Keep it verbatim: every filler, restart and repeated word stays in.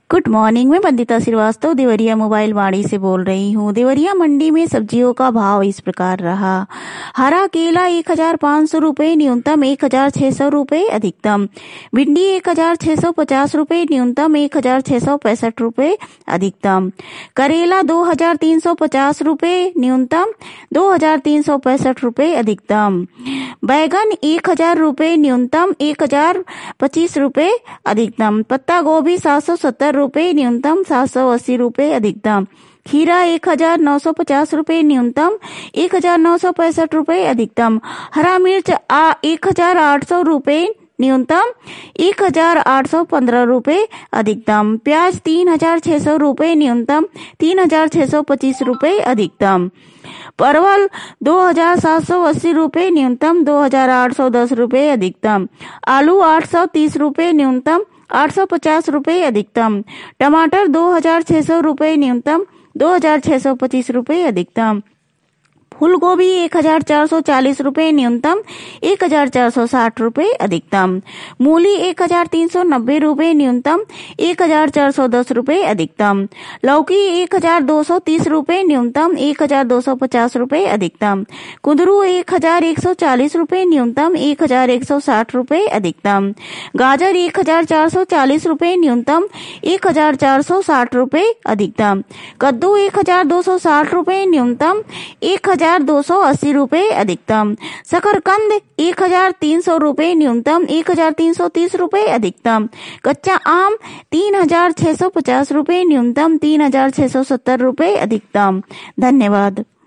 Good morning. मैं Vandita Srivastava Deoria mobile Vaani से बोल रही हूँ। देवरिया मंडी में सब्जियों का भाव इस प्रकार रहा। हरा केला एक हजार पाँच सौ रूपये न्यूनतम, एक हजार छह सौ रूपये अधिकतम। भिंडी एक हजार छह सौ पचास रूपये न्यूनतम, एक हजार छह सौ पैंसठ रूपये अधिकतम। करेला दो हजार तीन सौ पचास रूपये न्यूनतम, दो हजार तीन सौ पैंसठ रूपये अधिकतम। बैगन एक हजार रूपये न्यूनतम, एक हजार पच्चीस रूपये अधिकतम। पत्ता गोभी सात सौ सत्तर रूपये न्यूनतम, सात सौ अस्सी रूपये अधिकतम। खीरा एक हजार नौ सौ पचास रूपये न्यूनतम, एक हजार नौ सौ पैंसठ रूपये अधिकतम। हरा मिर्च आ एक हजार आठ सौ रूपये न्यूनतम, एक हजार आठ सौ पंद्रह रूपये अधिकतम। प्याज तीन हजार छह सौ रूपये न्यूनतम, तीन हजार छह सौ पच्चीस रूपये अधिकतम। परवल दो हजार सात सौ अस्सी रूपये न्यूनतम, दो हजार आठ सौ दस रूपये अधिकतम। आलू आठ सौ तीस रूपये न्यूनतम, आठ सौ पचास रूपये अधिकतम। टमाटर दो हजार छह सौ रूपये न्यूनतम, दो हजार छह सौ पच्चीस रूपये अधिकतम। फूल गोभी एक हजार चार सौ चालीस रूपये न्यूनतम, एक हजार चार सौ साठ रूपये अधिकतम। मूली एक हजार तीन सौ नब्बे रूपये न्यूनतम, एक हजार चार सौ दस रूपये अधिकतम। लौकी एक हजार दो सौ तीस रूपये न्यूनतम, एक हजार दो सौ पचास रूपये अधिकतम। कुंदरू एक हजार एक सौ चालीस रूपये न्यूनतम, एक हजार एक सौ साठ रूपये अधिकतम। गाजर एक हजार चार सौ चालीस रूपये न्यूनतम, एक हजार चार सौ साठ रूपये अधिकतम। कद्दू एक हजार दो सौ साठ रूपये न्यूनतम, एक हजार दो सौ अस्सी रूपये अधिकतम। शकरकंद एक हजार तीन सौ रूपये न्यूनतम, एक हजार तीन सौ तीस रूपये अधिकतम। कच्चा आम तीन हजार छह सौ पचास रूपये न्यूनतम, तीन हजार छह सौ सत्तर रूपये अधिकतम। धन्यवाद।